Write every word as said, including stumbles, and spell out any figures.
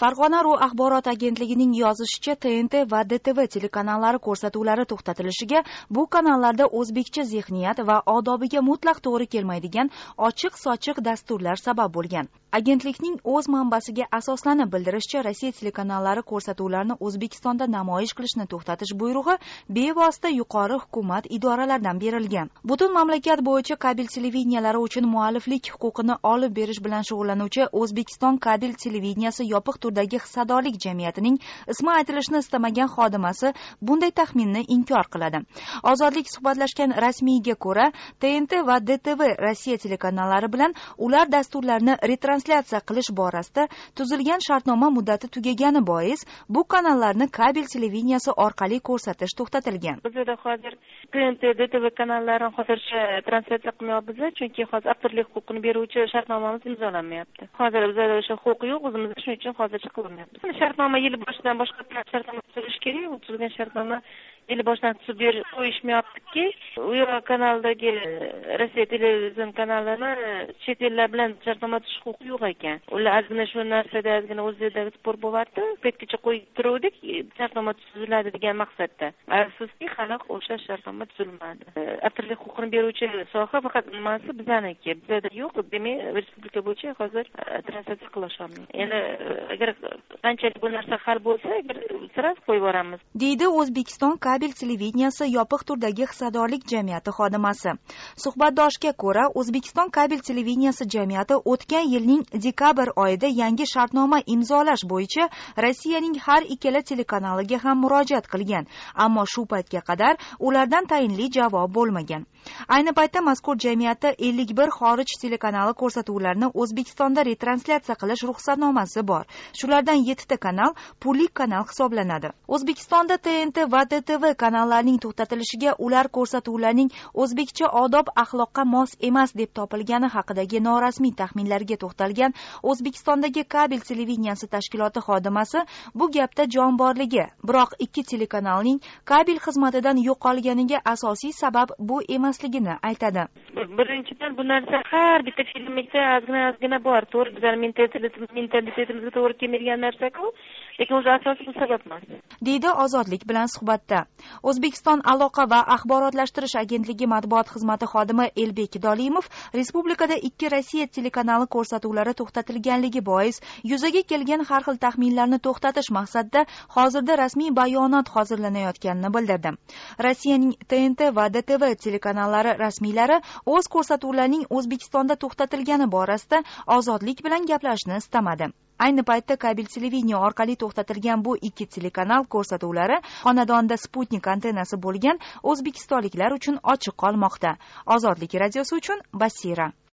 Farg'ona.ru axborot agentligining yozishicha, T N T va D T V telekanallari ko'rsatuvlari to'xtatilishiga bu kanallarda o'zbekcha zehniyat va odobiga mutlaq to'g'ri kelmaydigan ochiq-sochiq dasturlar sabab bo'lgan. Agentlikning o'z manbasiga asoslanib bildirishicha, Rossiya telekanallari ko'rsatuvlarni O'zbekistonda namoyish qilishni to'xtatish buyrug'i bevosita yuqori hukumat idoralaridan berilgan. Butun mamlakat bo'yicha kabel televideniyalari uchun mualliflik huquqini olib berish bilan shug'ullanuvchi O'zbekiston kabel televideniyasi yopiq turdagi hissadorlik jamiyatining ismi aytilishini istamagan xodimasi bunday taxminni inkor qiladi. Ozodlik suhbatlashgan rasmiyga ko'ra, T N T va D T V Rossiya telekanallari bilan ular dasturlarni retranslyatsiya qilish borasida tuzilgan shartnoma muddati tugagani bois bu kanallarni kabel televideniyasi orqali ko'rsatish to'xtatilgan. Bizda hozir T N T, D T V kanallarni hozircha translyatsiya qilmayapmiz, chunki hozir avtorlik huquqini beruvchi shartnomamiz imzolanmayapti. Hozir bizda o'sha huquq yo'q, o'zimizda shuning uchun hozircha qilmayapmiz. Shartnoma yil boshidan boshqa shartnoma tuzish kerak, u tuzilgan shartnoma yil boshidan tuzib berish qo'yishmayaptiki, u kanaldagi Rossiya televizion kanallari chet ellar bilan shartnoma tuzish huquqi yo'q ekan. Ular ozgina shu narsada ozgina o'zida spor bo'lardi, petgacha qo'yib turuvdik, shartnoma tuziladi degan maqsadda. Afsuski, hali o'sha shartnoma tuzilmadi. Avtorlik huquqini beruvchi soha faqat nimasi bizaniki, bizda yo'q, demak respublika bo'yicha hozir translyatsiya qilish olmaymiz. Endi agar qanchalik bu narsa hal bo'lsa, sira qo'yib yuboramiz, deydi O'zbekiston kabel televideniyasi yopiq turdagi hissadorlik jamiyati xodimasi. Suhbatdoshga ko'ra, O'zbekiston kabel televideniyasi jamiyati o'tgan yilning dekabr oyida yangi shartnoma imzolash bo'yicha Rossiyaning har ikkala telekanaliga ham murojaat qilgan, ammo shu paytga qadar ulardan tayinli javob bo'lmagan. Ayni paytda mazkur jamiyatda ellik bir xorij telekanali ko'rsatuvlarini O'zbekistonda retranslyatsiya qilish ruxsatnomasi bor. Shulardan yettita kanal pullik kanal hisoblanadi. O'zbekistonda T N T va D T V kanallarining to'xtatilishiga ular ko'rsatuvlarning o'zbekcha odob axloqqa mos emas deb topilgani haqidagi norasmiy taxminlarga to'xtalgan O'zbekistondagi kabel televideniyasi tashkiloti xodimasi bu gapda jon borligi, biroq ikki telekanalning kabel xizmatidan yo'qolganiga asosiy sabab bu emasligini aytadi. Birinchidan, bu narsa har bitta filmda ozgina-ozgina bor. To'g'ri, bizning mentalitetimizga to'g'ri kelmaydigan narsa-ku, lekin o'zi asosiy bu sabab emas, deydi Ozodlik bilan suhbatda. O'zbekiston aloqa va axborotlashtirish agentligi matbuot xizmati xodimi Elbek Dolimov respublikada ikki Rossiya telekanali ko'rsatuvlari to'xtatilganligi bois yuzaga kelgan har xil taxminlarni to'xtatish maqsadida hozirda rasmiy bayonot hozirlanayotganini bildirdi. Rossiyaning T N T va D T V telekanallari rasmiylari o'z ko'rsatuvlarining O'zbekistonda to'xtatilgani borasida Ozodlik bilan gaplashishni istamadi. Ayni paytda kabel televideniya orqali to'xtatilgan bu ikki telekanal ko'rsatuvlari xonadonda Sputnik antennasi bo'lgan o'zbekistonliklar uchun ochiq qolmoqda. Ozodlik radiosi uchun Basira.